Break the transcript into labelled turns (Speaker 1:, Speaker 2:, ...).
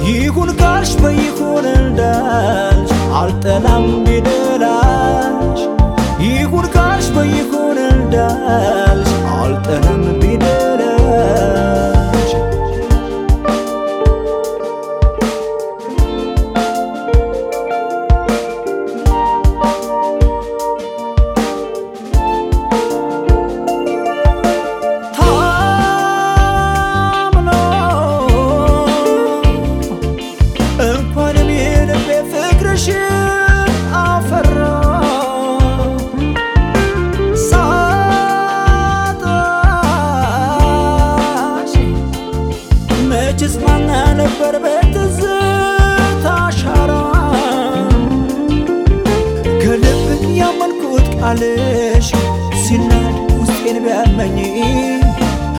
Speaker 1: ይሁን ካልሽ በይሁን እንዳልሽ አልጠላም ቢደላሽ ይሁን ካልሽ በይሁን እንዳልሽ አልጠላም ቢደላሽ ጅስማና ነበር በትዝታ ሻራ ከልብ ያመንኩት ቃልሽ ሲናድ ውስጤን ቢያመኝ